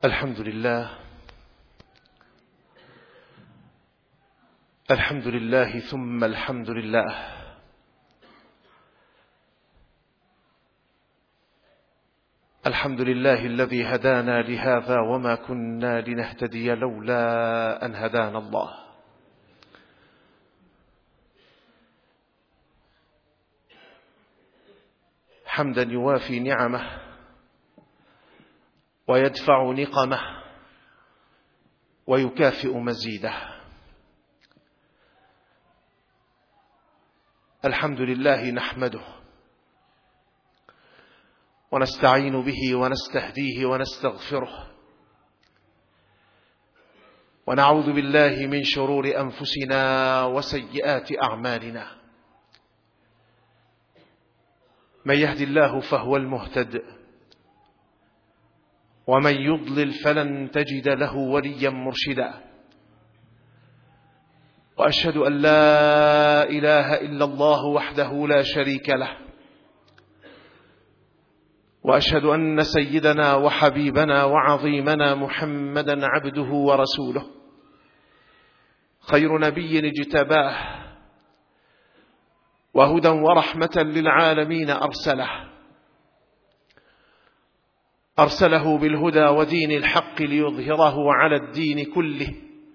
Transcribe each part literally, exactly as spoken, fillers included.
الحمد لله الحمد لله ثم الحمد لله الحمد لله الذي هدانا لهذا وما كنا لنهتدي لولا أن هدانا الله. حمدا يوافي نعمه ويدفع نقمه ويكافئ مزيده. الحمد لله نحمده ونستعين به ونستهديه ونستغفره ونعوذ بالله من شرور أنفسنا وسيئات أعمالنا. من يهد الله فهو المهتد ومن يضلل فلن تجد له وليا مرشدا. وأشهد أن لا إله إلا الله وحده لا شريك له، وأشهد أن سيدنا وحبيبنا وعظيمنا محمدا عبده ورسوله، خير نبي اجتباه وهدى ورحمة للعالمين أرسله أرسله بالهدى ودين الحق ليظهره على الدين كله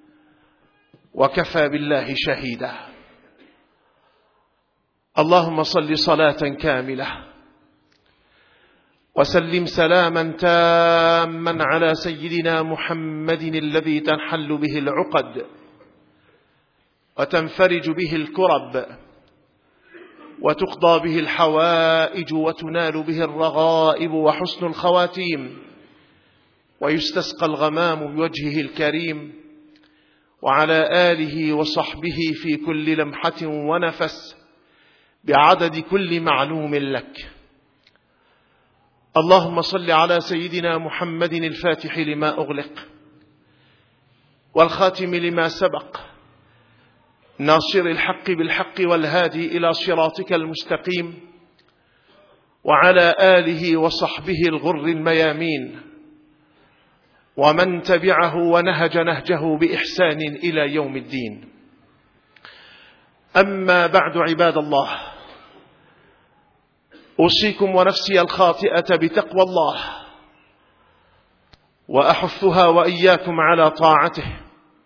وكفى بالله شهيدا. اللهم صل صلاة كاملة وسلم سلاما تاما على سيدنا محمد الذي تنحل به العقد وتنفرج به الكرب وتقضى به الحوائج وتنال به الرغائب وحسن الخواتيم ويستسقى الغمام بوجهه الكريم، وعلى آله وصحبه في كل لمحة ونفس بعدد كل معلوم لك. اللهم صل على سيدنا محمد الفاتح لما أغلق والخاتم لما سبق، ناصر الحق بالحق والهادي إلى صراطك المستقيم، وعلى آله وصحبه الغر الميامين ومن تبعه ونهج نهجه بإحسان إلى يوم الدين. أما بعد، عباد الله، أوصيكم ونفسي الخاطئة بتقوى الله، وأحثها وإياكم على طاعته،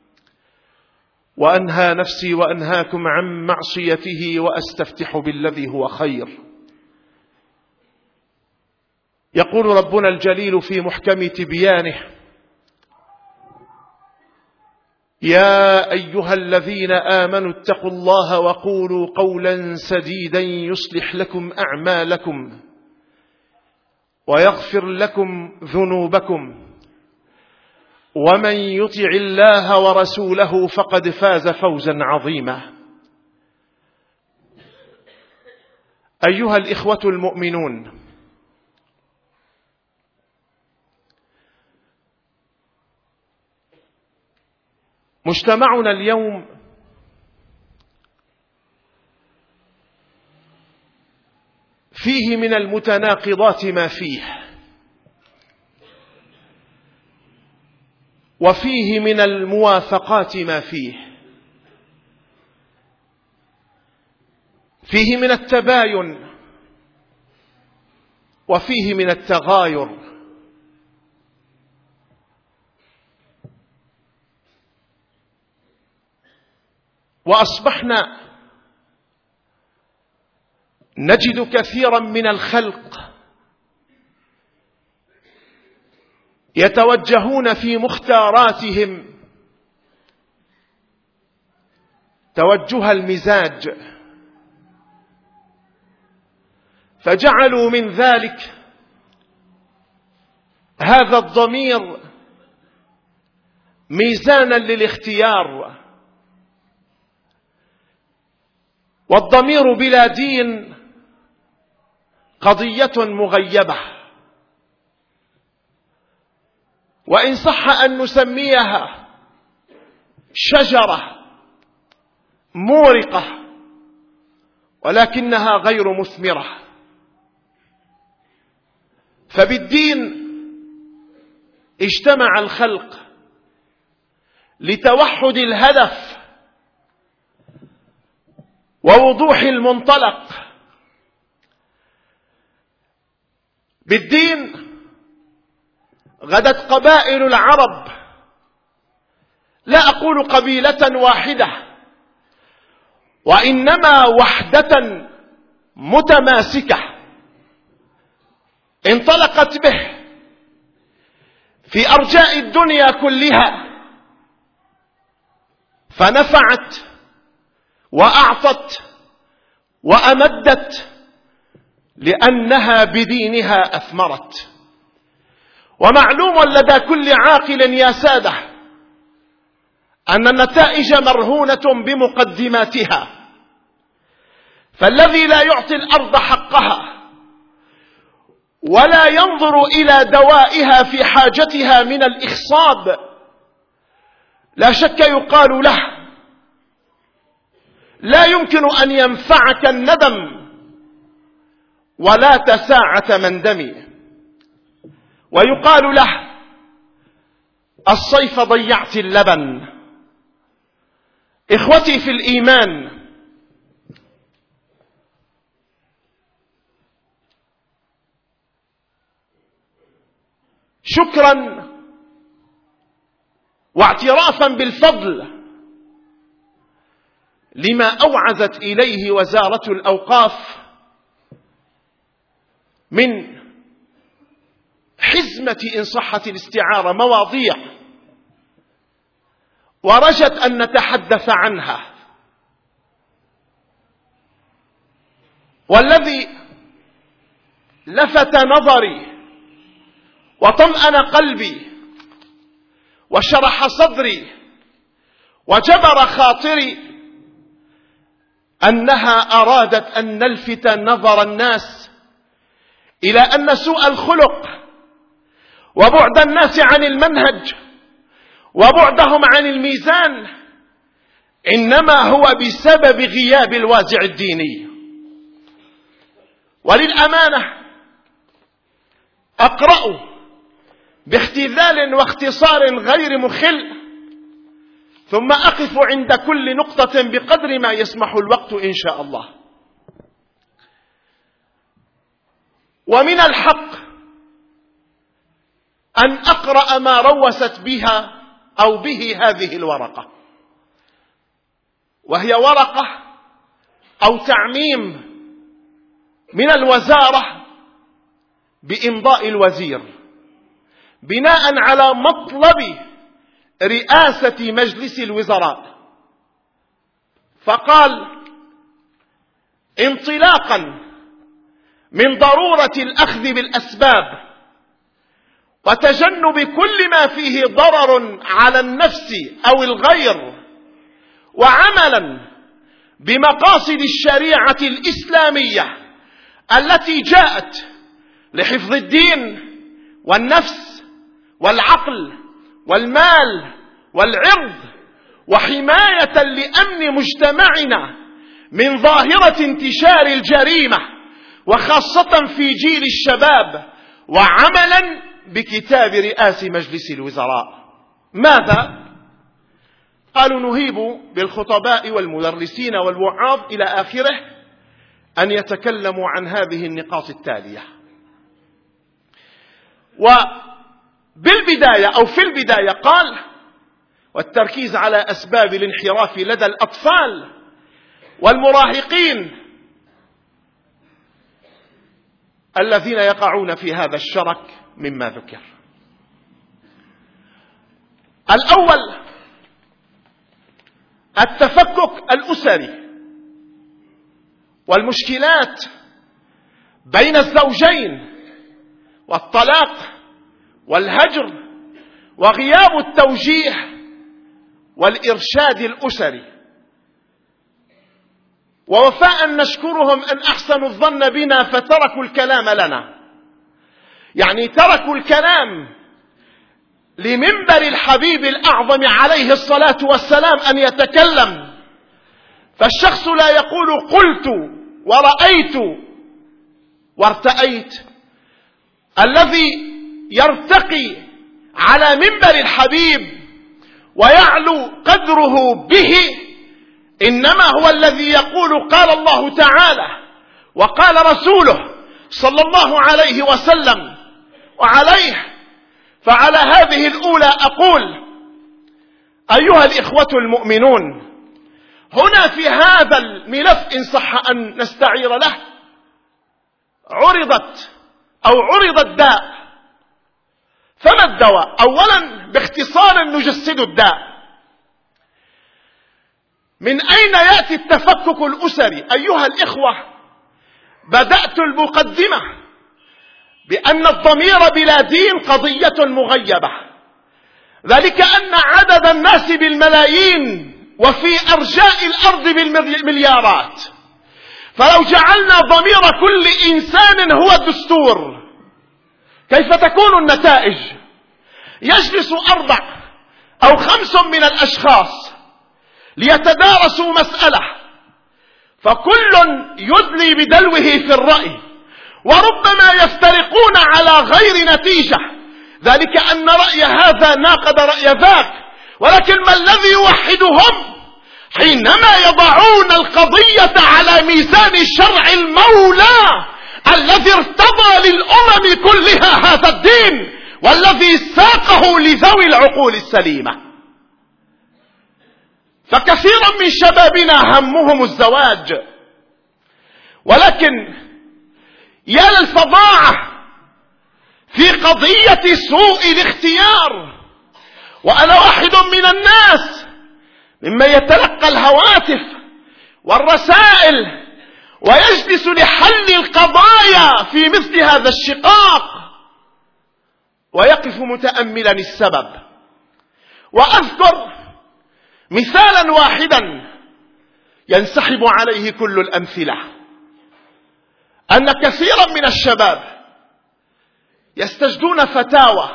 وأنهى نفسي وأنهاكم عن معصيته، وأستفتح بالذي هو خير. يقول ربنا الجليل في محكم تبيانه: يا أيها الذين آمنوا اتقوا الله وقولوا قولا سديدا يصلح لكم أعمالكم ويغفر لكم ذنوبكم، ومن يطع الله ورسوله فقد فاز فوزا عظيما. أيها الإخوة المؤمنون، مجتمعنا اليوم فيه من المتناقضات ما فيه، وفيه من الموافقات ما فيه، فيه من التباين وفيه من التغاير. وأصبحنا نجد كثيرا من الخلق يتوجهون في مختاراتهم توجه المزاج، فجعلوا من ذلك هذا الضمير ميزانا للاختيار. والضمير بلا دين قضية مغيبة، وإن صح أن نسميها شجرة مورقة، ولكنها غير مثمرة. فبالدين اجتمع الخلق لتوحد الهدف ووضوح المنطلق. بالدين غدت قبائل العرب، لا أقول قبيلة واحدة، وإنما وحدة متماسكة انطلقت به في أرجاء الدنيا كلها، فنفعت وأعطت وأمدت لأنها بدينها أثمرت. ومعلوم لدى كل عاقل يا سادة أن النتائج مرهونة بمقدماتها، فالذي لا يعطي الأرض حقها ولا ينظر إلى دوائها في حاجتها من الإخصاب لا شك يقال له لا يمكن أن ينفعك الندم ولا تساعة مندم، ويقال له الصيف ضيعت اللبن. إخوتي في الإيمان، شكرا واعترافا بالفضل لما أوعزت إليه وزارة الأوقاف من حزمة إن صحت الاستعارة مواضيع ورجت أن نتحدث عنها، والذي لفت نظري وطمأن قلبي وشرح صدري وجبر خاطري أنها أرادت أن نلفت نظر الناس إلى أن سوء الخلق وبعد الناس عن المنهج وبعدهم عن الميزان إنما هو بسبب غياب الوازع الديني. وللأمانة أقرأ باختذال واختصار غير مخل، ثم أقف عند كل نقطة بقدر ما يسمح الوقت إن شاء الله. ومن الحق أن أقرأ ما روست بها أو به هذه الورقة، وهي ورقة أو تعميم من الوزارة بإمضاء الوزير بناء على مطلب رئاسة مجلس الوزراء، فقال انطلاقا من ضرورة الأخذ بالأسباب وتجنب كل ما فيه ضرر على النفس أو الغير، وعملا بمقاصد الشريعة الإسلامية التي جاءت لحفظ الدين والنفس والعقل والمال والعرض وحماية لأمن مجتمعنا من ظاهرة انتشار الجريمة وخاصة في جيل الشباب، وعملا بكتاب رئاسة مجلس الوزراء. ماذا؟ قالوا نهيب بالخطباء والمدرسين والوعاظ إلى آخره أن يتكلموا عن هذه النقاط التالية. وبالبداية أو في البداية قال والتركيز على أسباب الانحراف لدى الأطفال والمراهقين الذين يقعون في هذا الشرك مما ذكر. الأول التفكك الأسري والمشكلات بين الزوجين والطلاق والهجر وغياب التوجيه والإرشاد الأسري. ووفاء نشكرهم أن أحسنوا الظن بنا فتركوا الكلام لنا، يعني تركوا الكلام لمنبر الحبيب الأعظم عليه الصلاة والسلام أن يتكلم. فالشخص لا يقول قلت ورأيت وارتأيت، الذي يرتقي على منبر الحبيب ويعلو قدره به إنما هو الذي يقول قال الله تعالى وقال رسوله صلى الله عليه وسلم وعليه. فعلى هذه الأولى أقول أيها الإخوة المؤمنون، هنا في هذا الملف إن صح أن نستعير له عرضت أو عرض الداء. فما الدواء؟ أولا باختصار نجسد الداء. من أين يأتي التفكك الأسري؟ أيها الإخوة، بدأت المقدمة بأن الضمير بلا دين قضية مغيبة، ذلك أن عدد الناس بالملايين وفي أرجاء الأرض بالمليارات، فلو جعلنا ضمير كل إنسان هو الدستور كيف تكون النتائج؟ يجلس أربع أو خمس من الأشخاص ليتدارسوا مسألة، فكل يدلي بدلوه في الرأي، وربما يفترقون على غير نتيجة، ذلك أن رأي هذا ناقض رأي ذاك. ولكن ما الذي يوحدهم؟ حينما يضعون القضية على ميزان شرع المولى الذي ارتضى للأمم كلها هذا الدين والذي ساقه لذوي العقول السليمة. فكثيرا من شبابنا همهم الزواج، ولكن يا للفظاعة في قضية سوء الاختيار. وأنا واحد من الناس ممن يتلقى الهواتف والرسائل ويجلس لحل القضايا في مثل هذا الشقاق، ويقف متأملا السبب. وأذكر مثالا واحدا ينسحب عليه كل الأمثلة، أن كثيرا من الشباب يستجدون فتاوى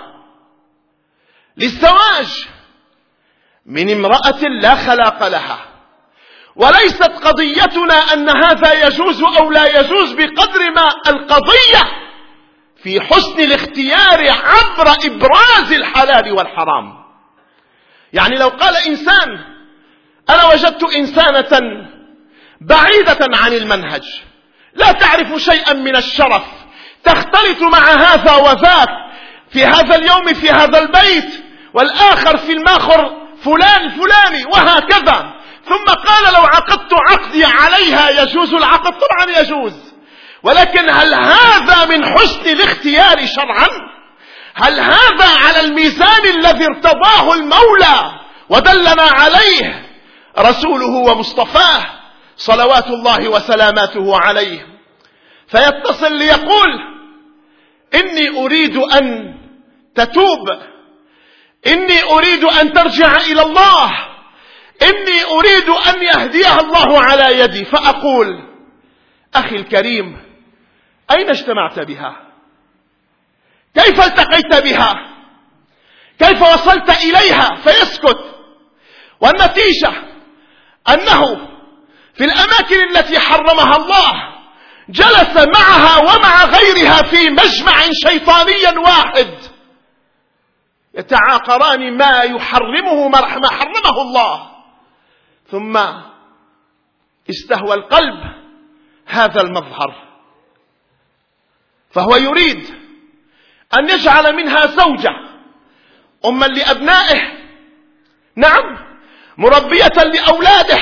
للزواج من امرأة لا خلاق لها. وليست قضيتنا أن هذا يجوز أو لا يجوز بقدر ما القضية في حسن الاختيار عبر إبراز الحلال والحرام. يعني لو قال إنسان أنا وجدت إنسانة بعيدة عن المنهج لا تعرف شيئا من الشرف، تختلط مع هذا وذاك، في هذا اليوم في هذا البيت والآخر في الماخر فلان فلاني وهكذا، ثم قال لو عقدت عقدي عليها يجوز العقد؟ طبعا يجوز، ولكن هل هذا من حسن الاختيار شرعا؟ هل هذا على الميزان الذي ارتضاه المولى ودلنا عليه رسوله ومصطفاه صلوات الله وسلاماته عليه؟ فيتصل ليقول إني أريد أن تتوب، إني أريد أن ترجع إلى الله، إني أريد أن يهديها الله على يدي. فأقول أخي الكريم أين اجتمعت بها؟ كيف التقيت بها؟ كيف وصلت إليها؟ فيسكت. والنتيجة أنه في الأماكن التي حرمها الله جلس معها ومع غيرها في مجمع شيطاني واحد يتعاقران ما يحرمه ما حرمه الله، ثم استهوى القلب هذا المظهر، فهو يريد أن يجعل منها زوجة أما لأبنائه، نعم مربية لأولاده،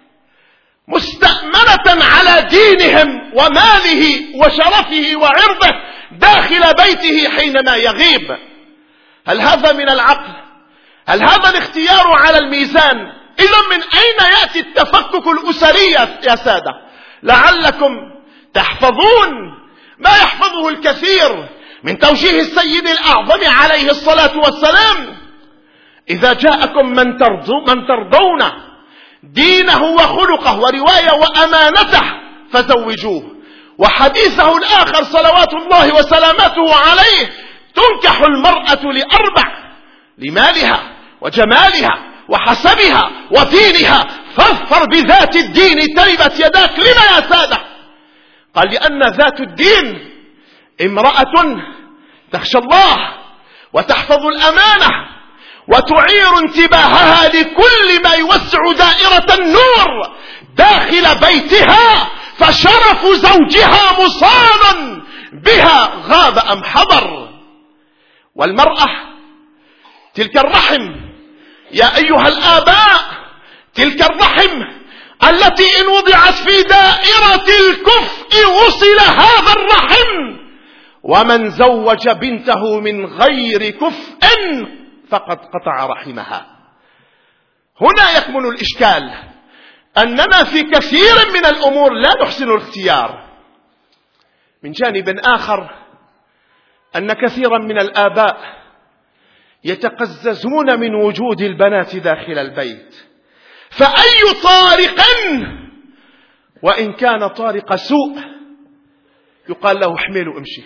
مستأمنة على دينهم وماله وشرفه وعرضه داخل بيته حينما يغيب. هل هذا من العقل؟ هل هذا الاختيار على الميزان؟ إذا من أين يأتي التفكك الأسري يا سادة؟ لعلكم تحفظون ما يحفظه الكثير من توجيه السيد الأعظم عليه الصلاة والسلام: إذا جاءكم من ترضون دينه وخلقه، ورواية وأمانته، فزوجوه. وحديثه الآخر صلوات الله وسلامته عليه: تنكح المرأة لأربع: لمالها وجمالها وحسبها ودينها، فاظفر بذات الدين تربت يداك. لما يا سادة؟ قال: لأن ذات الدين امرأة تخشى الله وتحفظ الأمانة وتعير انتباهها لكل ما يوسع دائرة النور داخل بيتها، فشرف زوجها مصانا بها غاب أم حضر. والمرأة تلك الرحم يا أيها الآباء، تلك الرحم التي إن وضعت في دائرة الكفء وصل هذا الرحم، ومن زوج بنته من غير كفء فقد قطع رحمها. هنا يكمن الإشكال، أننا في كثير من الأمور لا نحسن الاختيار. من جانب آخر أن كثيرا من الآباء يتقززون من وجود البنات داخل البيت، فأي طارق وإن كان طارق سوء يقال له احمل امشي.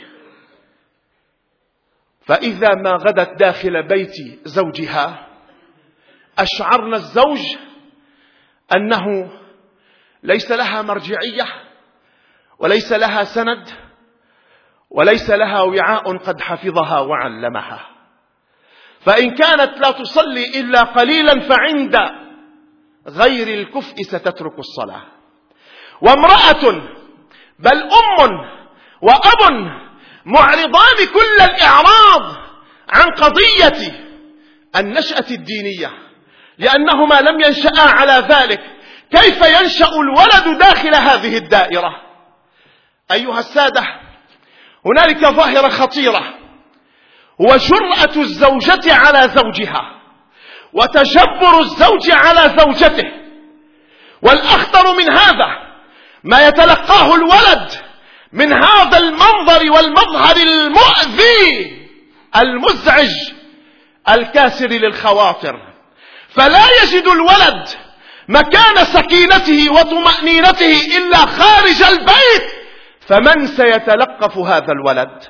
فإذا ما غدت داخل بيت زوجها أشعرنا الزوج أنه ليس لها مرجعية وليس لها سند وليس لها وعاء قد حفظها وعلمها. فإن كانت لا تصلي إلا قليلا فعند غير الكفء ستترك الصلاة. وامرأة بل أم وأب معرضان كل الإعراض عن قضية النشأة الدينية، لأنهما لم ينشأ على ذلك. كيف ينشأ الولد داخل هذه الدائرة؟ أيها السادة، هنالك ظاهرة خطيرة، هو جرأة الزوجة على زوجها وتجبر الزوج على زوجته. والأخطر من هذا ما يتلقاه الولد من هذا المنظر والمظهر المؤذي المزعج الكاسر للخواطر. فلا يجد الولد مكان سكينته وطمأنينته إلا خارج البيت. فمن سيتلقف هذا الولد؟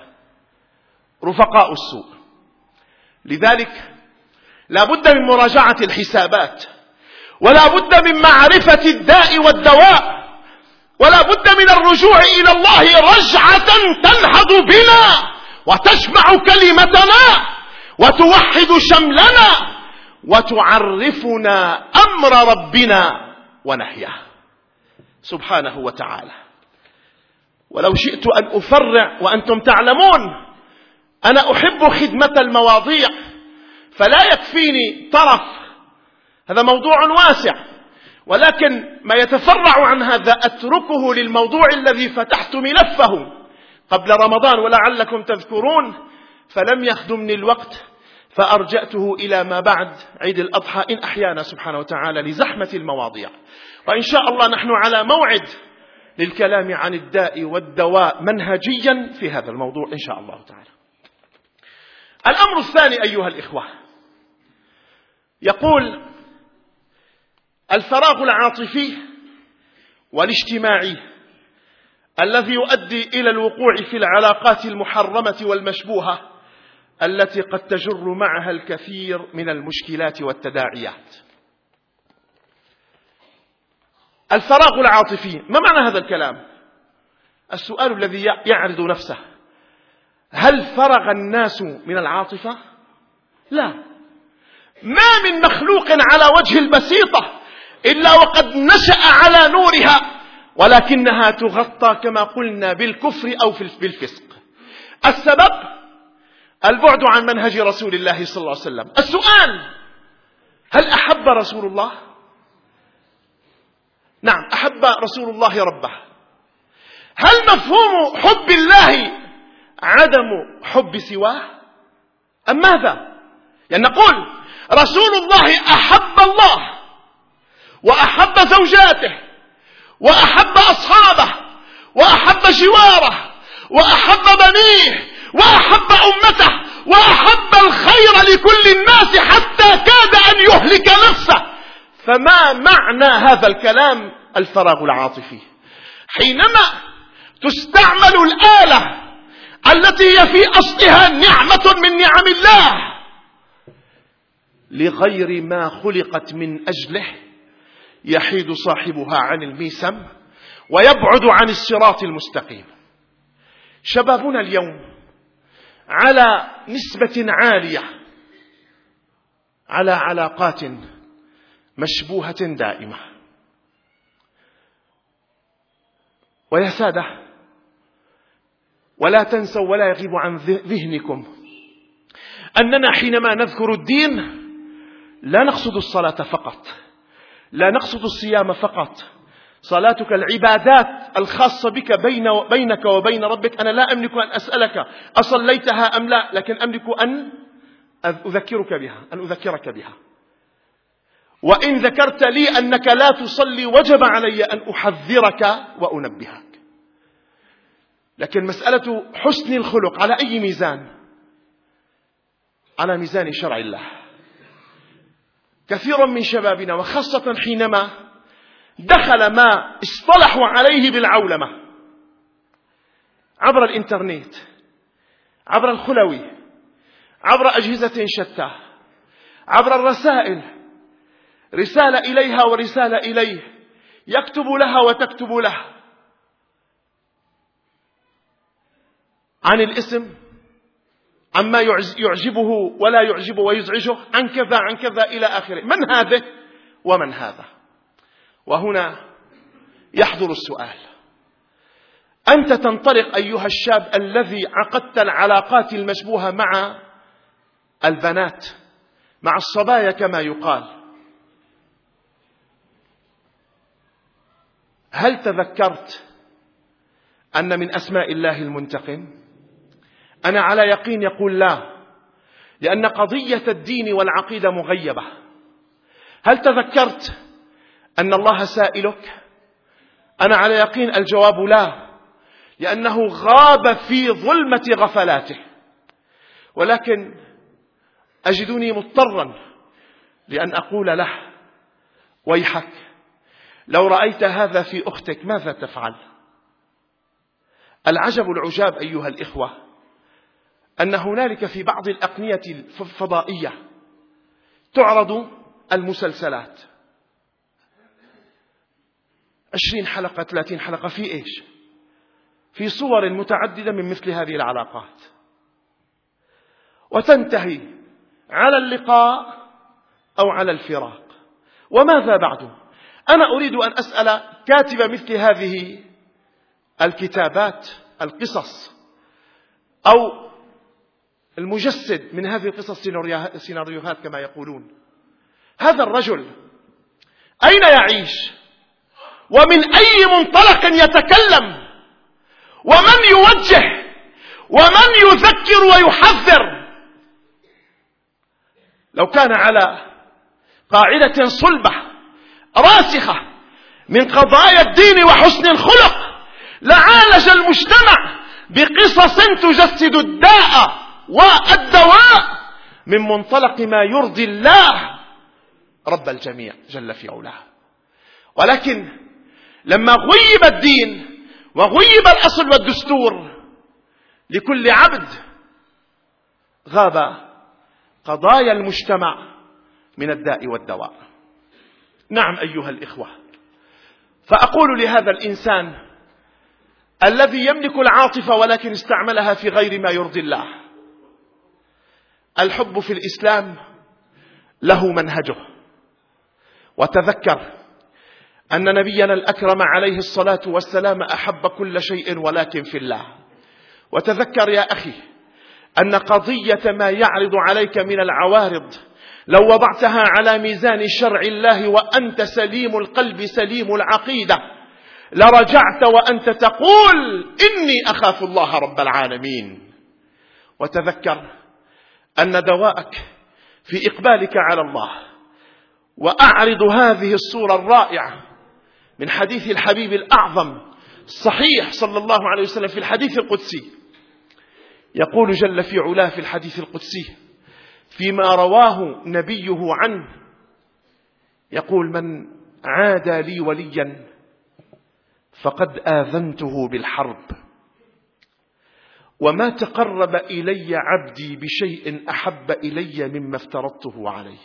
رفقاء السوء. لذلك لا بد من مراجعة الحسابات، ولا بد من معرفة الداء والدواء، ولا بد من الرجوع إلى الله رجعة تنهض بنا وتجمع كلمتنا وتوحد شملنا وتعرفنا أمر ربنا ونهيه سبحانه وتعالى. ولو شئت أن أفرع، وأنتم تعلمون أنا أحب خدمة المواضيع، فلا يكفيني طرف، هذا موضوع واسع، ولكن ما يتفرع عن هذا أتركه للموضوع الذي فتحت ملفه قبل رمضان ولعلكم تذكرون، فلم يخدمني الوقت فأرجأته إلى ما بعد عيد الأضحى إن أحيانا سبحانه وتعالى لزحمة المواضيع. وإن شاء الله نحن على موعد للكلام عن الداء والدواء منهجيا في هذا الموضوع إن شاء الله تعالى. الأمر الثاني أيها الإخوة، يقول الفراغ العاطفي والاجتماعي الذي يؤدي إلى الوقوع في العلاقات المحرمة والمشبوهة التي قد تجر معها الكثير من المشكلات والتداعيات. الفراغ العاطفي، ما معنى هذا الكلام؟ السؤال الذي يعرض نفسه، هل فرغ الناس من العاطفة؟ لا، ما من مخلوق على وجه البسيطة إلا وقد نشأ على نورها، ولكنها تغطى كما قلنا بالكفر أو بالفسق. السبب البعد عن منهج رسول الله صلى الله عليه وسلم. السؤال، هل أحب رسول الله؟ نعم، أحب رسول الله ربه. هل مفهوم حب الله عدم حب سواه أم ماذا؟ يعني نقول رسول الله أحب الله وأحب زوجاته وأحب أصحابه وأحب جواره وأحب بنيه وأحب أمته وأحب الخير لكل الناس حتى كاد أن يهلك نفسه. فما معنى هذا الكلام الفراغ العاطفي؟ حينما تستعمل الآلة التي هي في أصلها نعمة من نعم الله لغير ما خلقت من أجله، يحيد صاحبها عن الميسم ويبعد عن الصراط المستقيم. شبابنا اليوم على نسبة عالية على علاقات مشبوهة دائمة. ويا سادة، ولا تنسوا ولا يغيب عن ذهنكم أننا حينما نذكر الدين لا نقصد الصلاة فقط، لا نقصد الصيام فقط. صلاتك العبادات الخاصة بك بين بينك وبين ربك، أنا لا أملك أن أسألك أصليتها أم لا، لكن أملك أن أذكرك بها، أن أذكرك بها. وإن ذكرت لي أنك لا تصلي وجب علي أن أحذرك وأنبهك. لكن مسألة حسن الخلق على أي ميزان؟ على ميزان شرع الله. كثير من شبابنا وخاصة حينما دخل ما اصطلحوا عليه بالعولمة عبر الإنترنت، عبر الخلوي، عبر أجهزة شتى، عبر الرسائل، رسالة إليها ورسالة إليه، يكتب لها وتكتب له عن الاسم، عما يعجبه ولا يعجبه ويزعجه، عن كذا عن كذا إلى آخره. من هذا ومن هذا؟ وهنا يحضر السؤال: أنت تنطلق أيها الشاب الذي عقدت العلاقات المشبوهة مع البنات، مع الصبايا كما يقال، هل تذكرت أن من أسماء الله المنتقم؟ أنا على يقين يقول لا، لأن قضية الدين والعقيدة مغيبة. هل تذكرت أن الله سائلك؟ أنا على يقين الجواب لا، لأنه غاب في ظلمة غفلاته. ولكن أجدني مضطرا لأن أقول له: ويحك، لو رأيت هذا في أختك ماذا تفعل؟ العجب العجاب أيها الإخوة أن هنالك في بعض الأقنية الفضائية تعرض المسلسلات عشرين حلقة ثلاثين حلقة في إيش؟ في صور متعددة من مثل هذه العلاقات، وتنتهي على اللقاء أو على الفراق. وماذا بعده؟ أنا أريد أن أسأل كاتب مثل هذه الكتابات، القصص، أو المجسد من هذه القصص السيناريوهات كما يقولون، هذا الرجل أين يعيش؟ ومن أي منطلق يتكلم؟ ومن يوجه؟ ومن يذكر ويحذر؟ لو كان على قاعدة صلبة راسخة من قضايا الدين وحسن الخلق لعالج المجتمع بقصص تجسد الداء والدواء من منطلق ما يرضي الله رب الجميع جل في علاه. ولكن لما غيب الدين وغيب الأصل والدستور لكل عبد، غاب قضايا المجتمع من الداء والدواء. نعم أيها الإخوة، فأقول لهذا الإنسان الذي يملك العاطفة ولكن استعملها في غير ما يرضي الله: الحب في الإسلام له منهجه. وتذكر أن نبينا الأكرم عليه الصلاة والسلام أحب كل شيء ولكن في الله. وتذكر يا أخي أن قضية ما يعرض عليك من العوارض لو وضعتها على ميزان شرع الله وأنت سليم القلب سليم العقيدة لرجعت وأنت تقول: إني أخاف الله رب العالمين. وتذكر أن دواءك في إقبالك على الله. وأعرض هذه الصورة الرائعة من حديث الحبيب الأعظم الصحيح صلى الله عليه وسلم في الحديث القدسي. يقول جل في علاه في الحديث القدسي فيما رواه نبيه عنه، يقول: من عادى لي وليا فقد آذنته بالحرب، وما تقرب إلي عبدي بشيء أحب إلي مما افترضته عليه.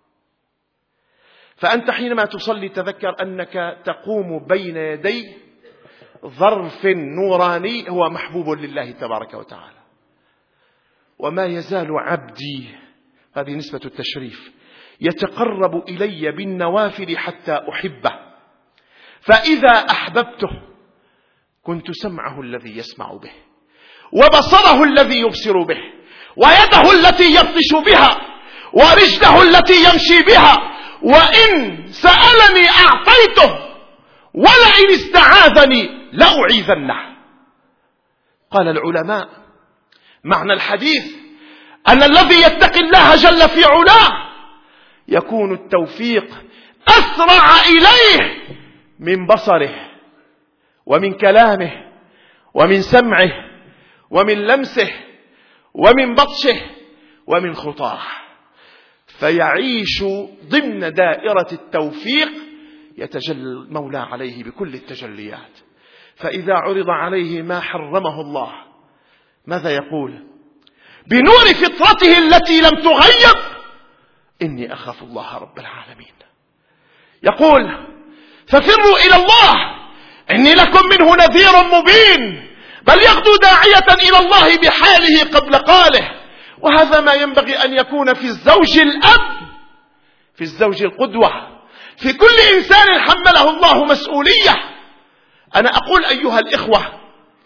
فأنت حينما تصلي تذكر أنك تقوم بين يدي ظرف نوراني هو محبوب لله تبارك وتعالى. وما يزال عبدي، هذه نسبة التشريف، يتقرب إلي بالنوافل حتى أحبه، فإذا أحببته كنت سمعه الذي يسمع به، وبصره الذي يبصر به، ويده التي يبطش بها، ورجله التي يمشي بها، وإن سألني أعطيته، ولئن استعاذني لأعيذنه. قال العلماء معنى الحديث أن الذي يتقي الله جل في علاه يكون التوفيق أسرع إليه من بصره ومن كلامه ومن سمعه ومن لمسه ومن بطشه ومن خطاه، فيعيش ضمن دائرة التوفيق يتجلى المولى عليه بكل التجليات. فإذا عرض عليه ما حرمه الله ماذا يقول؟ بنور فطرته التي لم تغير: إني أخاف الله رب العالمين. يقول: ففروا إلى الله إني لكم منه نذير مبين، بل يغدو داعية إلى الله بحاله قبل قاله. وهذا ما ينبغي أن يكون في الزوج الأب، في الزوج القدوة، في كل إنسان حمله الله مسؤولية. أنا أقول أيها الإخوة،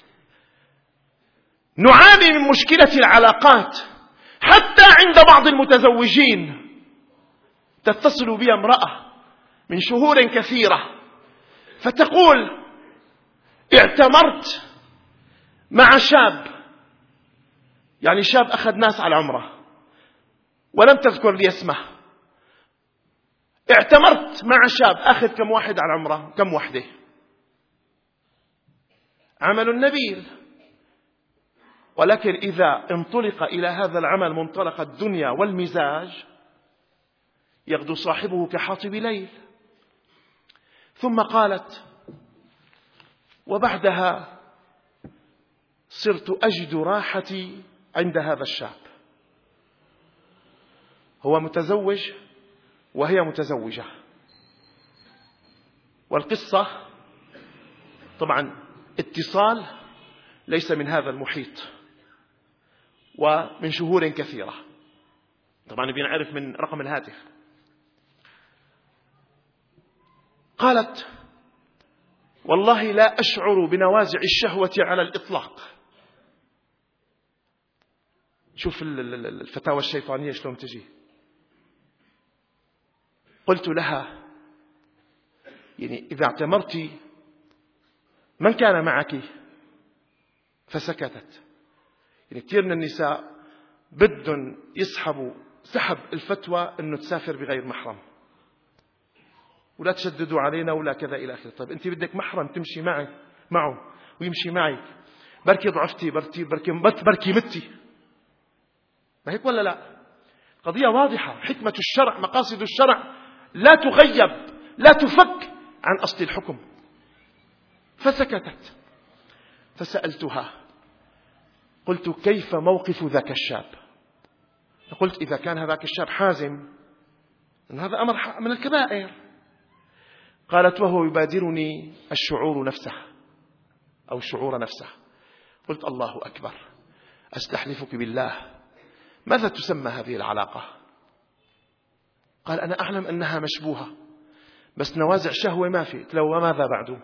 نعاني من مشكلة العلاقات حتى عند بعض المتزوجين. تتصل بي امرأة من شهور كثيرة فتقول: اعتمرت مع شاب، يعني شاب أخذ ناس على عمره، ولم تذكر لي اسمه. اعتمرت مع شاب أخذ كم واحد على عمره؟ كم وحده؟ عمل نبيل. ولكن إذا انطلق إلى هذا العمل منطلق الدنيا والمزاج يغدو صاحبه كحاطب ليل. ثم قالت: وبعدها صرت أجد راحتي عند هذا الشاب. هو متزوج وهي متزوجة، والقصة طبعا اتصال ليس من هذا المحيط ومن شهور كثيرة، طبعا بنعرف من رقم الهاتف. قالت: والله لا أشعر بنوازع الشهوة على الإطلاق. شوف الفتاوى الشيطانية شلون تجي. قلت لها: يعني إذا اعتمرتي من كان معك؟ فسكتت. يعني كثير من النساء بدهم يسحبوا سحب الفتوى أنه تسافر بغير محرم، ولا تشددوا علينا ولا كذا إلى آخره. طيب أنت بدك محرم تمشي معي معه ويمشي معي، بركي ضعفتي، بركي بركي بركي متي، ما هيك ولا لا؟ قضية واضحة. حكمة الشرع، مقاصد الشرع لا تغيب، لا تفك عن أصل الحكم. فسكتت. فسألتها قلت: كيف موقف ذاك الشاب؟ قلت: إذا كان هذاك الشاب حازم أن هذا أمر من الكبائر. قالت: وهو يبادرني الشعور نفسه أو شعور نفسه. قلت: الله أكبر، أستحلفك بالله ماذا تسمى هذه العلاقة؟ قال: أنا أعلم أنها مشبوهة بس نوازع شهوة ما في. قلت له: وماذا بعده؟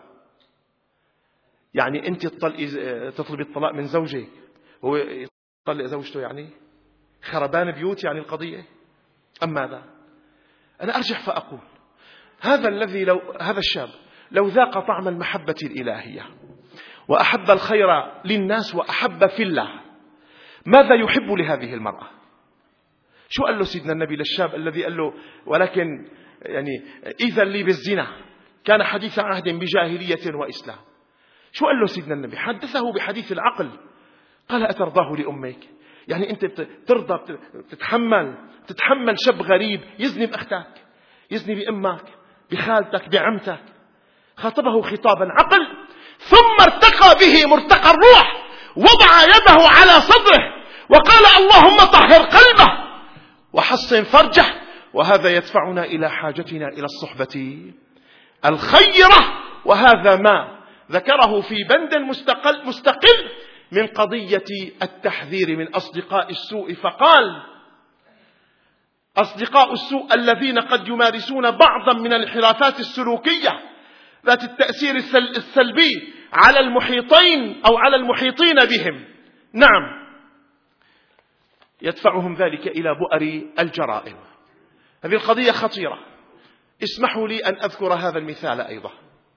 يعني أنت تطلبي الطلاق من زوجك هو يطلق زوجته؟ يعني خربان بيوت يعني القضية أم ماذا؟ أنا أرجع فأقول: هذا الذي لو هذا الشاب لو ذاق طعم المحبة الإلهية وأحب الخير للناس وأحب في الله، ماذا يحب لهذه المرأة؟ شو قال له سيدنا النبي للشاب الذي قال له: ولكن يعني إذا لي بالزنا، كان حديث عهد بجاهلية وإسلام. شو قال له سيدنا النبي؟ حدثه بحديث العقل. قال: أترضاه لأمك؟ يعني أنت ترضى تتحمل تتحمل شاب غريب يزني بأختك، يزني بأمك، بخالتك، بعمتك؟ خاطبه خطابا عقل، ثم ارتقى به مرتقى الروح، وضع يده على صدره وقال: اللهم طهر قلبه وحصن فرجه. وهذا يدفعنا إلى حاجتنا إلى الصحبة الخيرة، وهذا ما ذكره في بند مستقل مستقل من قضية التحذير من أصدقاء السوء، فقال: أصدقاء السوء الذين قد يمارسون بعضا من الانحرافات السلوكية ذات التأثير السلبي على المحيطين أو على المحيطين بهم، نعم، يدفعهم ذلك إلى بؤر الجرائم. هذه القضية خطيرة. اسمحوا لي أن أذكر هذا المثال أيضا.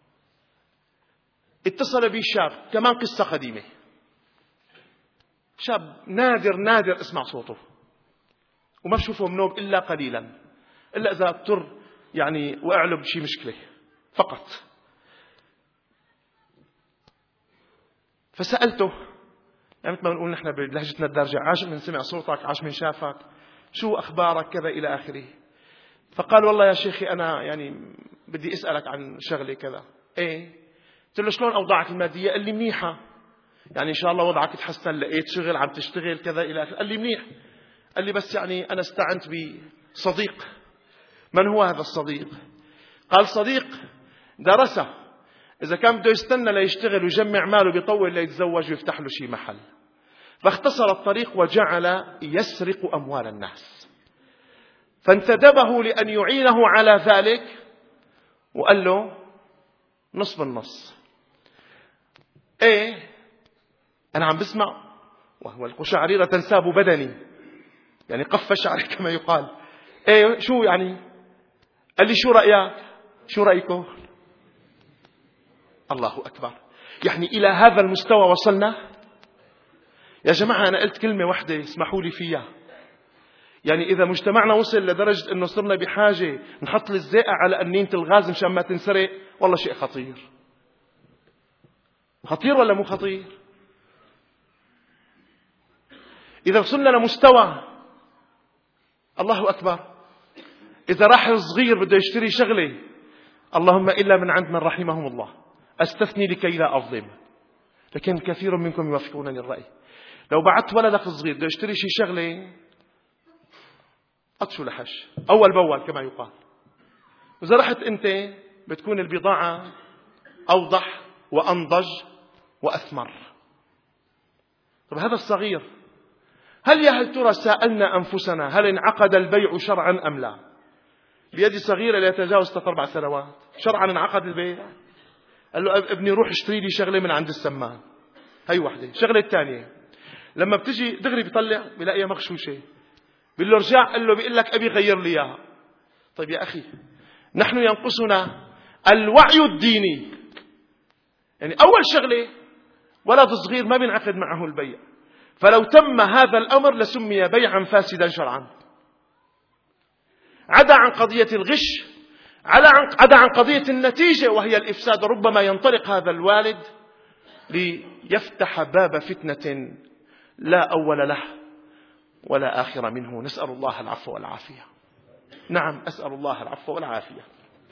اتصل بي شاب، كمان قصة قديمة، شاب نادر نادر اسمع صوته وما بشوفه منوب إلا قليلا، إلا إذا اضطر يعني وأعلم بشي مشكلة فقط. فسألته، يعني مثل ما بنقول نحن بلهجتنا الدارجة: عاش من سمع صوتك، عاش من شافك، شو أخبارك كذا إلى آخره. فقال: والله يا شيخي أنا يعني بدي أسألك عن شغلة كذا. إيه؟ قلت له: شلون أوضاعك المادية؟ قال لي: منيحة، يعني إن شاء الله وضعك تحسن، لقيت شغل، عم تشتغل كذا إلى آخره. قال لي: منيح. قال لي: بس يعني أنا استعنت بصديق. من هو هذا الصديق؟ قال: صديق درسه، إذا كان بده يستنى ليشتغل ويجمع ماله بيطول ليتزوج ويفتح له شي محل، فاختصر الطريق وجعل يسرق أموال الناس، فانتدبه لأن يعينه على ذلك وقال له: نص بالنص. ايه أنا عم بسمع، وهو القشعريرة تنساب بدني، يعني قف شعري كما يقال. ايه شو يعني؟ قال لي: شو رأيك؟ شو رأيكم؟ الله أكبر، يعني إلى هذا المستوى وصلنا يا جماعة. أنا قلت كلمة واحدة اسمحوا لي فيها، يعني إذا مجتمعنا وصل لدرجة أنه صرنا بحاجة نحط الزائع على قنينة الغاز مشان ما تنسرق، والله شيء خطير. خطير ولا مو خطير؟ إذا وصلنا لمستوى، الله أكبر، إذا راح الصغير بده يشتري شغلة، اللهم إلا من عند من رحمهم الله، أستثني لكي لا أظلم، لكن كثير منكم يوافقونني الرأي. لو بعت ولدك الصغير بده يشتري شي شغلة، أطشو لحش أول بأول كما يقال، وإذا رحت أنت بتكون البضاعة أوضح وأنضج وأثمر. طب هذا الصغير، هل يا هل ترى سألنا أنفسنا هل انعقد البيع شرعا أم لا؟ بيد صغيرة لا يتجاوز ثلاث أربع سنوات، شرعا انعقد البيع؟ قال له: ابني روح اشتري لي شغلة من عند السمان. هي واحدة. شغلة الثانية، لما بتجي دغري بيطلع بيلاقيها مغشوشة، بيقول له ارجع، قال له بيقول لك أبي غير لي إياها. طيب يا أخي، نحن ينقصنا الوعي الديني. يعني أول شغلة، ولد صغير ما بينعقد معه البيع، فلو تم هذا الأمر لسمي بيعا فاسدا شرعا. عدا عن قضية الغش، عدا عن قضية النتيجة وهي الإفساد. ربما ينطلق هذا الوالد ليفتح باب فتنة لا أول له ولا آخر منه. نسأل الله العفو والعافية. نعم، أسأل الله العفو والعافية.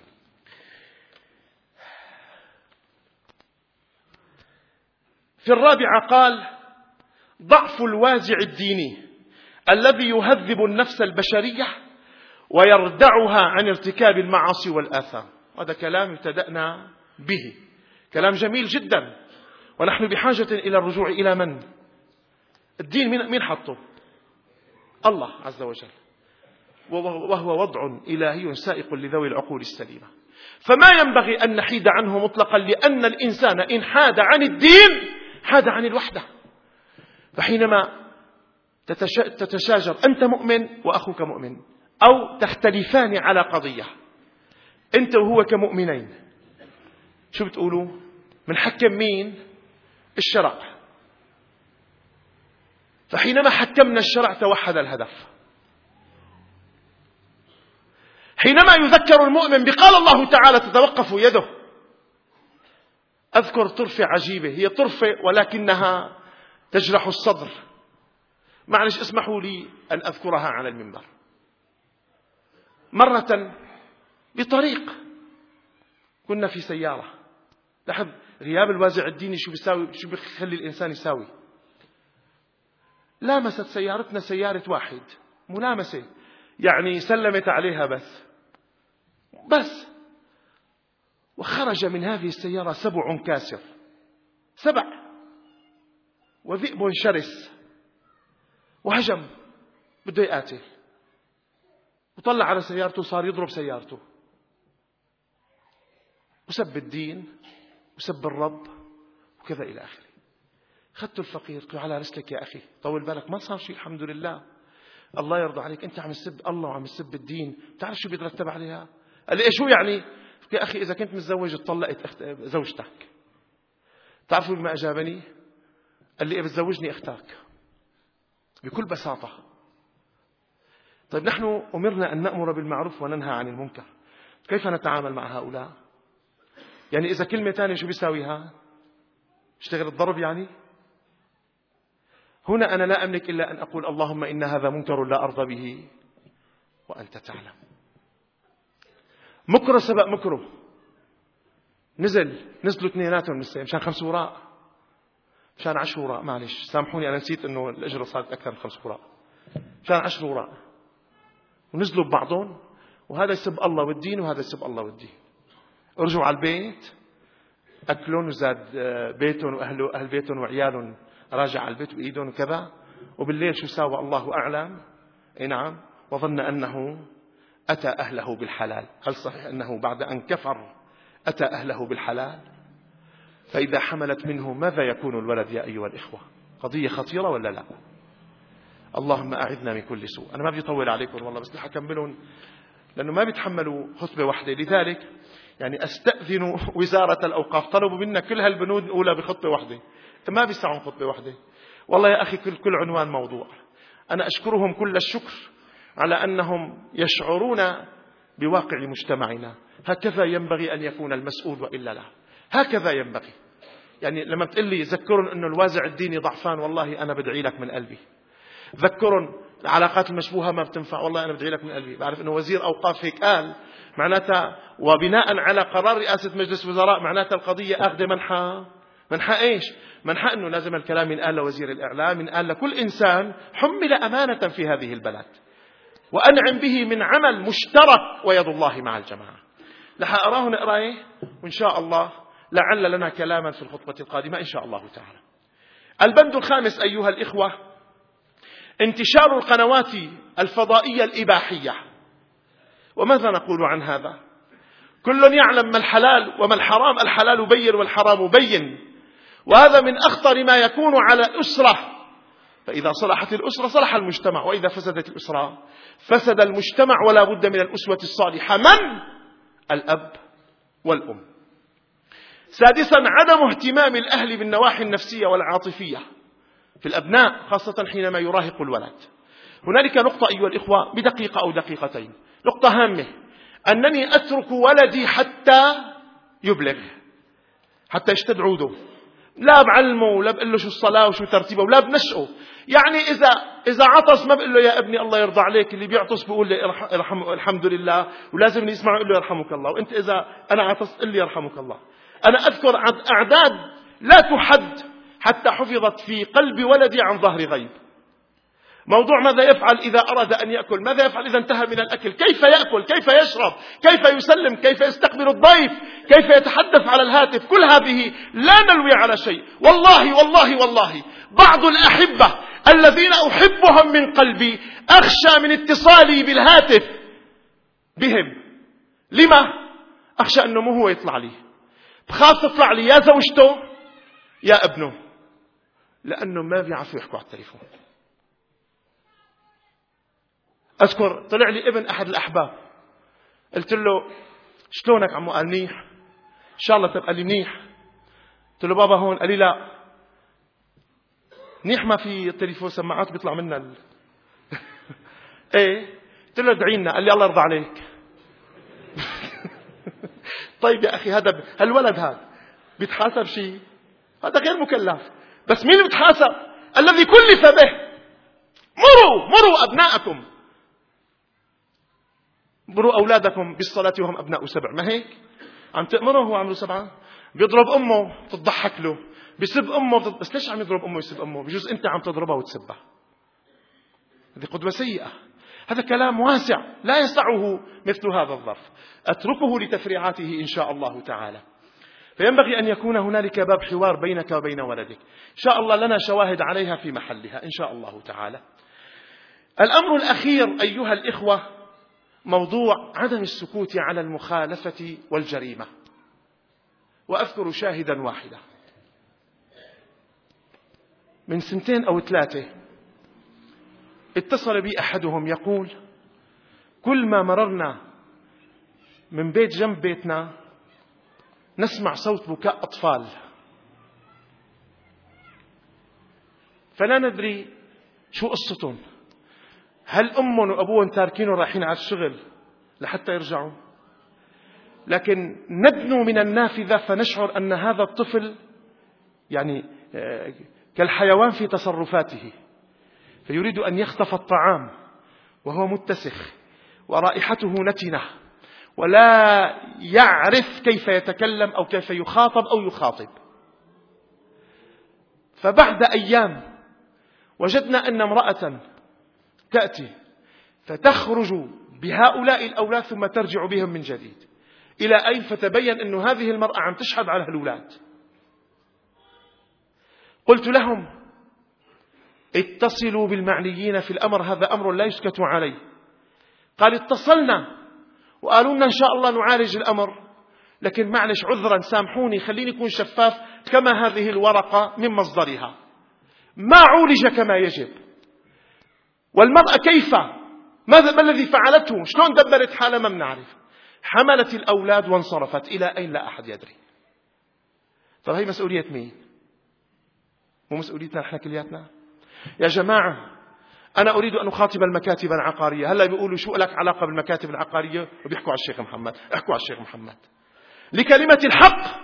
في الرابعة قال: ضعف الوازع الديني الذي يهذب النفس البشرية ويردعها عن ارتكاب المعاصي والآثام. هذا كلام ابتدأنا به، كلام جميل جدا، ونحن بحاجة إلى الرجوع إلى من؟ الدين. مين حطه؟ الله عز وجل، وهو وضع إلهي سائق لذوي العقول السليمة، فما ينبغي أن نحيد عنه مطلقا، لأن الإنسان إن حاد عن الدين حاد عن الوحدة. فحينما تتشاجر أنت مؤمن وأخوك مؤمن، أو تختلفان على قضية أنت وهو كمؤمنين، شو بتقولوا؟ من حكم مين؟ الشرع. فحينما حكمنا الشرع توحد الهدف. حينما يذكر المؤمن بقال الله تعالى تتوقف يده. أذكر طرفة عجيبة، هي طرفة ولكنها تجرح الصدر، معلش اسمحوا لي أن أذكرها على المنبر. مرة بطريق كنا في سيارة، لحظ غياب الوازع الديني شو بيساوي، شو بيخلي الإنسان يساوي. لامست سيارتنا سيارة واحد، ملامسة يعني سلمت عليها بس بس وخرج من هذه السيارة سبع كاسر، سبع، وذئب شرس وهجم بده يقاتل، وطلع على سيارته صار يضرب سيارته، وسب الدين وسب الرب وكذا إلى آخره. خدت الفقير قلت على رسلك يا أخي، طول بالك، ما صار شيء الحمد لله، الله يرضى عليك، أنت عم تسب الله وعم تسب الدين، بتعرف شو بيترتب عليها؟ قال لي إيه شو يعني؟ يا أخي إذا كنت متزوج اتطلقت أخت... زوجتك. تعرفوا ما أجابني؟ قال لي إيه بتزوجني أختك، بكل بساطة. طيب نحن أمرنا أن نأمر بالمعروف وننهى عن المنكر، كيف نتعامل مع هؤلاء؟ يعني إذا كلمة ثانية شو بيساويها؟ اشتغل الضرب يعني؟ هنا أنا لا أملك إلا أن أقول اللهم إن هذا منكر لا أرضى به وأنت تعلم. مكره سبق مكره، نزل نزلوا اثنيناتهم نساء مشان خمس وراء، مشان عشر وراء، معلش سامحوني أنا نسيت أنه الأجرة صارت أكثر من خمس وراء، مشان عشر وراء، ونزلوا ببعضهم، وهذا يسب الله والدين وهذا يسب الله والدين. ارجعوا على البيت، أكلون وزاد بيتهم وأهله أهل بيتهم وعيالهم راجع على البيت بإيدهم وكذا، وبالليل شو ساوى الله أعلم. اي نعم، وظن أنه أتى أهله بالحلال. هل صحيح أنه بعد أن كفر أتى أهله بالحلال؟ فإذا حملت منه ماذا يكون الولد يا أيها الإخوة؟ قضية خطيرة ولا لا؟ اللهم أعذنا من كل سوء. أنا ما بدي أطول عليكم والله، بس حكملهم لأنه ما بيتحملوا خطبة واحدة، لذلك يعني أستأذن وزارة الأوقاف، طلبوا منا كل هالبنود الأولى بخطبة واحدة، ما بيسعون خطبة واحدة والله يا أخي، كل كل عنوان موضوع. أنا أشكرهم كل الشكر على أنهم يشعرون بواقع مجتمعنا. هكذا ينبغي أن يكون المسؤول وإلا لا، هكذا ينبغي. يعني لما بتقول لي ذكرن أنه الوازع الديني ضعفان، والله أنا بدعي لك من قلبي. ذكرن العلاقات المشبوهة ما بتنفع، والله أنا بدعي لك من قلبي. بعرف أنه وزير أوقاف هيك قال، معناتها وبناء على قرار رئاسة مجلس وزراء معناتها القضية أخذ منحى منحى إيش؟ منحى أنه لازم الكلام ينقال لوزير الإعلام، ينقال لكل إنسان حمل أمانة في هذه البلد، وأنعم به من عمل مشترك، ويد الله مع الجماعة. لح أراه نقرأه، وإن شاء الله لعل لنا كلاما في الخطبة القادمة إن شاء الله تعالى. البند الخامس أيها الإخوة، انتشار القنوات الفضائية الإباحية. وماذا نقول عن هذا؟ كل يعلم ما الحلال وما الحرام، الحلال بين والحرام بين، وهذا من أخطر ما يكون على الأسرة. فإذا صلحت الأسرة صلح المجتمع، وإذا فسدت الأسرة فسد المجتمع، ولا بد من الأسوة الصالحة. من؟ الأب والأم. سادسا، عدم اهتمام الأهل بالنواحي النفسية والعاطفية في الأبناء، خاصة حينما يراهق الولد. هنالك نقطة أيها الإخوة بدقيقة أو دقيقتين، نقطة هامة، أنني أترك ولدي حتى يبلغ، حتى يشتد عوده، لا بعلمه ولا بقول له شو الصلاة وشو ترتيبه ولا بنشأه. يعني إذا إذا عطس ما بقول له يا ابني الله يرضى عليك، اللي بيعطس بيقول لي ارحم الحمد لله، ولازم يسمع يقول له يرحمك الله. وأنت إذا أنا عطس قل لي يرحمك الله. أنا أذكر أعداد لا تحد حتى حفظت في قلب ولدي عن ظهر غيب. موضوع ماذا يفعل إذا أراد أن يأكل، ماذا يفعل إذا انتهى من الأكل، كيف يأكل، كيف يشرب، كيف يسلم، كيف يستقبل الضيف، كيف يتحدث على الهاتف. كل هذه لا نلوي على شيء. والله والله والله بعض الأحبة الذين أحبهم من قلبي أخشى من اتصالي بالهاتف بهم. لما؟ أخشى أنه مو هو يطلع لي، بخاف تطلع لي يا زوجته يا ابنه، لأنه ما بيعرفوا يحكوا على التليفون. أذكر طلع لي ابن أحد الأحباب، قلت له شلونك عمو؟ قال منيح. إن شاء الله تبقى لي منيح. قلت له بابا هون. قال لي لا منيح، ما في التليفون سماعات بيطلع منها ال... ايه. قلت له ادعي لنا. قال لي الله يرضى عليك. طيب يا أخي، هذا هالولد هذا بيتحاسب شيء؟ هذا غير مكلف. بس مين بيتحاسب؟ الذي كلف به. مروا مروا أبناءكم، مروا أولادكم بالصلاة وهم أبناء سبع. ما هيك عم تأمره هو عمره سبعة؟ بيضرب أمه تضحك له، بيسب أمه بتض... بس ليش عم يضرب أمه ويسب أمه؟ بجوز أنت عم تضربها وتسبها. هذه قدوة سيئة. هذا كلام واسع لا يسعه مثل هذا الظرف. أتركه لتفريعاته إن شاء الله تعالى. فينبغي أن يكون هنالك باب حوار بينك وبين ولدك. إن شاء الله لنا شواهد عليها في محلها إن شاء الله تعالى. الأمر الأخير أيها الإخوة موضوع عدم السكوت على المخالفة والجريمة. وأذكر شاهدا واحدا. من سنتين أو ثلاثة اتصل بي أحدهم يقول: كل ما مررنا من بيت جنب بيتنا نسمع صوت بكاء أطفال، فلا ندري شو قصتهم، هل أمهم وأبوهم تاركينه رايحين على الشغل لحتى يرجعوا؟ لكن ندنو من النافذة فنشعر أن هذا الطفل يعني كالحيوان في تصرفاته، فيريد أن يخطف الطعام وهو متسخ ورائحته نتنة ولا يعرف كيف يتكلم أو كيف يخاطب أو يخاطب. فبعد أيام وجدنا أن امرأة تأتي فتخرج بهؤلاء الأولاد ثم ترجع بهم من جديد. إلى أين؟ فتبين أن هذه المرأة عم تشحذ على الأولاد. قلت لهم: اتصلوا بالمعنيين في الأمر، هذا أمر لا يسكت عليه. قال: اتصلنا وقالوا لنا إن شاء الله نعالج الأمر، لكن معلش عذرا سامحوني خليني أكون شفاف، كما هذه الورقة من مصدرها ما عولج كما يجب. والمرأة كيف؟ ماذا ما الذي فعلته؟ شلون دبرت حالها؟ ما بنعرف. حملت الأولاد وانصرفت. إلى أين؟ لا أحد يدري. طب هي مسؤولية مين؟ مو مسؤوليتنا نحن كلياتنا يا جماعة؟ أنا أريد أن أخاطب المكاتب العقارية. هلا بيقولوا شو لك علاقة بالمكاتب العقارية؟ وبيحكوا على الشيخ محمد. احكوا على الشيخ محمد لكلمة الحق.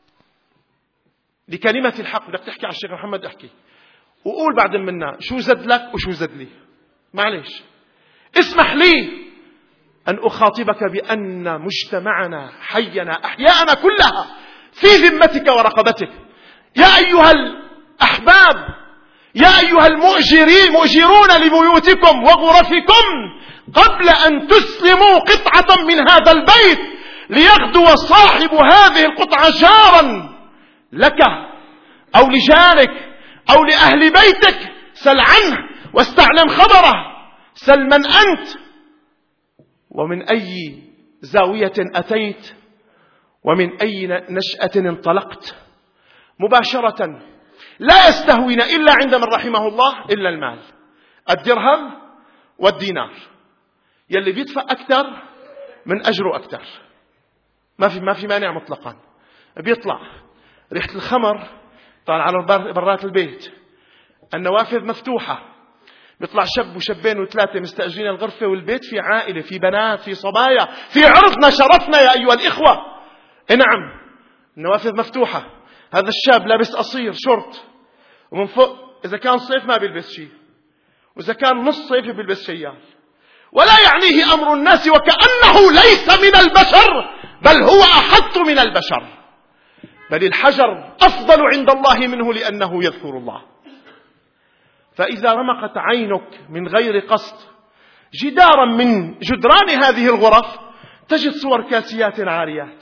لكلمة الحق بدك تحكي على الشيخ محمد، احكي وقول بعد منا شو زد لك وشو زد لي. معليش اسمح لي أن أخاطبك بأن مجتمعنا حينا أحياءنا كلها في ذمتك ورقبتك. يا أيها الأحباب، يا أيها المؤجرين مؤجرون لبيوتكم وغرفكم، قبل أن تسلموا قطعة من هذا البيت ليغدو صاحب هذه القطعة جارا لك أو لجارك أو لأهل بيتك، سل عنه واستعلم خبره. سل من أنت ومن أي زاوية أتيت ومن أي نشأة انطلقت. مباشرة لا يستهوين إلا عند من رحمه الله إلا المال، الدرهم والدينار، يلي بيدفع أكثر من أجره أكثر. ما في ما في مانع مطلقا. بيطلع ريحة الخمر طالع على برات البيت، النوافذ مفتوحة، بيطلع شاب وشبين وثلاثة مستأجرين الغرفة، والبيت في عائلة، في بنات، في صبايا، في عرضنا شرفنا يا أيها الإخوة. نعم النوافذ مفتوحة، هذا الشاب لابس قصير شورت، ومن فوق إذا كان صيف ما بيلبس شيء، وإذا كان نص صيف بيلبس شيال، ولا يعنيه أمر الناس، وكأنه ليس من البشر بل هو أحط من البشر، بل الحجر أفضل عند الله منه لأنه يذكر الله. فإذا رمقت عينك من غير قصد جدارا من جدران هذه الغرف تجد صور كاسيات عاريات.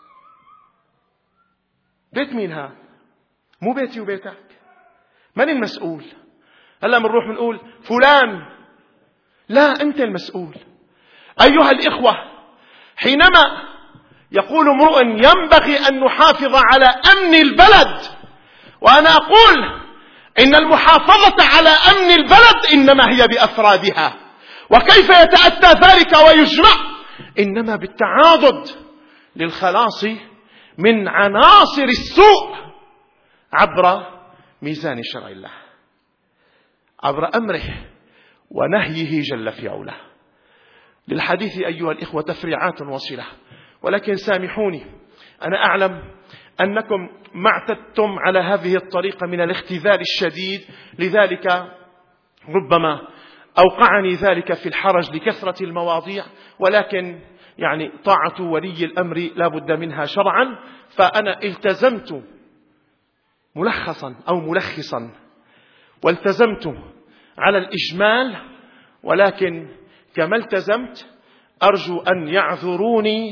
بيت مين هذا؟ مو بيتي وبيتك. من المسؤول؟ هلا منروح منقول فلان، لا، أنت المسؤول. أيها الإخوة، حينما يقول امرؤ ينبغي أن نحافظ على أمن البلد، وأنا أقول إن المحافظة على أمن البلد إنما هي بأفرادها. وكيف يتأتى ذلك ويجمع؟ إنما بالتعاضد للخلاص من عناصر السوء عبر ميزان شرع الله، عبر أمره ونهيه جل في علاه. للحديث أيها الإخوة تفريعات وصلة، ولكن سامحوني، أنا أعلم أنكم ما اعتدتم على هذه الطريقة من الاختذال الشديد، لذلك ربما أوقعني ذلك في الحرج لكثرة المواضيع، ولكن يعني طاعة ولي الأمر لا بد منها شرعا. فأنا التزمت ملخصا أو ملخصا والتزمت على الإجمال، ولكن كما التزمت أرجو أن يعذروني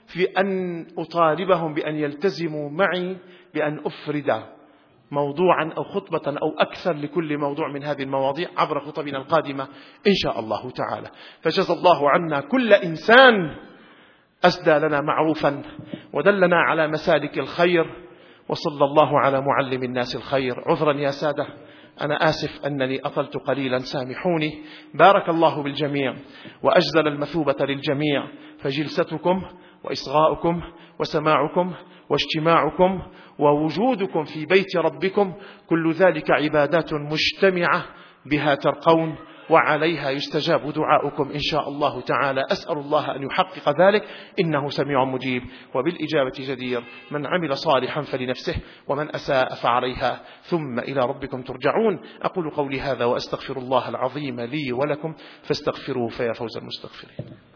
في أن أطالبهم بأن يلتزموا معي بأن أفرد موضوعا أو خطبة أو أكثر لكل موضوع من هذه المواضيع عبر خطبنا القادمة إن شاء الله تعالى. فجزى الله عنا كل إنسان أسدى لنا معروفا ودلنا على مسالك الخير، وصلى الله على معلم الناس الخير. عذرا يا سادة، أنا آسف أنني أطلت قليلا، سامحوني. بارك الله بالجميع وأجزل المثوبة للجميع، فجلستكم وإصغاؤكم وسماعكم واجتماعكم ووجودكم في بيت ربكم كل ذلك عبادات مجتمعة بها ترقون وعليها يستجاب دعاؤكم إن شاء الله تعالى. أسأل الله أن يحقق ذلك إنه سميع مجيب، وبالإجابة جدير. من عمل صالحا فلنفسه ومن أساء فعليها، ثم إلى ربكم ترجعون. أقول قولي هذا وأستغفر الله العظيم لي ولكم، فاستغفروه فيا فوز المستغفرين.